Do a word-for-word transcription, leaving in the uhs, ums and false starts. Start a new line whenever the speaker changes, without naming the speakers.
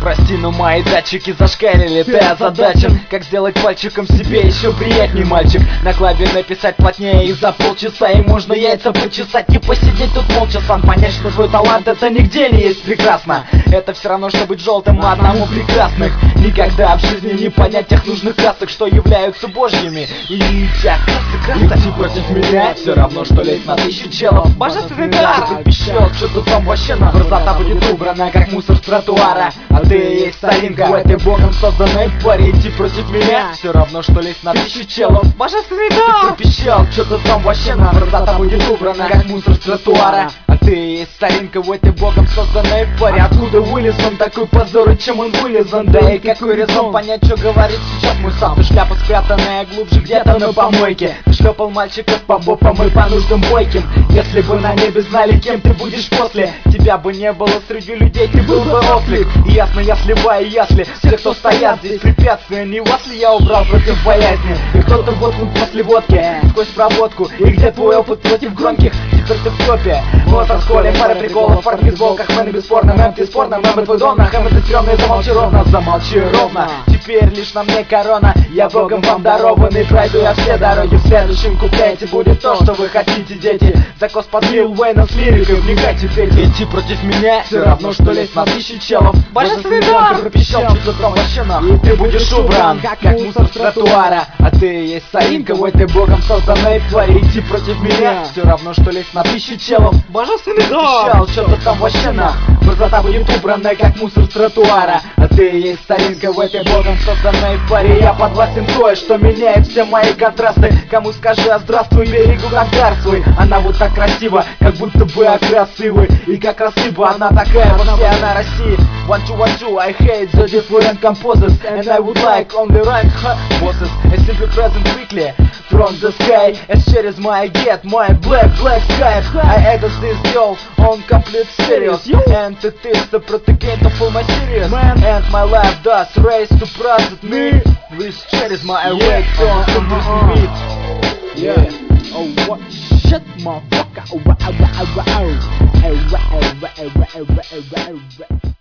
Прости, но мои датчики зашкалили, ты озадачен. Как сделать пальчиком себе еще приятней, мальчик. На клаве написать плотнее и за полчаса. И можно яйца почесать и посидеть тут молча. Сам понять, что твой талант это нигде не есть прекрасно. Это все равно, что быть желтым, а одному прекрасных. Никогда в жизни не понять тех нужных красок, что являются божьими. И тех красок, красок. Идти против меня все равно, что лезть на тысячу челов. Божественный дар, ты пищал, что-то там вообще на. Красота будет убрана, как мусор с тротуара. А ты есть соринка в этой богом созданной паре. Идти против меня все равно, что лезть на тысячу челов. Божественный дар, ты пищал, что-то там вообще на. Красота будет убрана, как мусор с тротуара. А ты есть соринка в этой богом созданной паре. Откуда вылез он такой позор и чем он вылезан? Да и какой резон понять, что говорит сейчас мой сам. Ты шляпа спрятанная глубже где-то на помойке. Ты шлепал мальчиков по бопам и по нуждам бойким. Если бы на небе знали, кем ты будешь после, тебя бы не было среди людей, ты был бы ослик. И ясно, я сливаю ясли всех, кто стоят здесь. Препятствия не вас ли я убрал против боязни? И кто-то воткнут после водки сквозь проводку. И где твой опыт против громких? Теперь ты в топе. Вот от школе, пара приколов, парк бейсболках, мэны бесспорно, мэм ты спорно, мэм твой дом, на хэм ты стрёмный, замолчи ровно, замолчи ровно. Теперь лишь на мне корона, я богом вам дарованный. Пройду я все дороги, в следующем куплете будет то, что вы хотите, дети. Закос под Лил Уэйна с лирикой, вникайте, пейте. Идти против меня все равно, что лезть на тысячу челов. Божественный дар, ты пропищал, что-то там вообще нахуй. Ты будешь убран, как мусор с тротуара. А ты есть соринка в этой богом созданной твари. Идти против меня все равно, что лезть на тысячу челов. Божественный дар, что-то там вообще нахуй. Красота будет убранная, как мусор с тротуара. А ты есть соринка в этой богом созданной паре. Я подвластен кое-что меняет все мои контрасты. Кому скажи, а здравствуй, берегу как дар свой. Она вот так красива, как будто бы окрасивый. И как рассыпа, она такая во всей она России. One two one two, I hate the different composers, and I would like only rank bosses. I simply present quickly from the sky, as через my get my black black sky. I added this girl on complete serious, and it is the propaganda for my serious. And my life does race to present me, which cherries my awake on to this beat. Yeah, oh what shit motherfucker. Oh, oh, oh, oh, oh, oh, oh, oh, oh, oh, oh, oh, oh.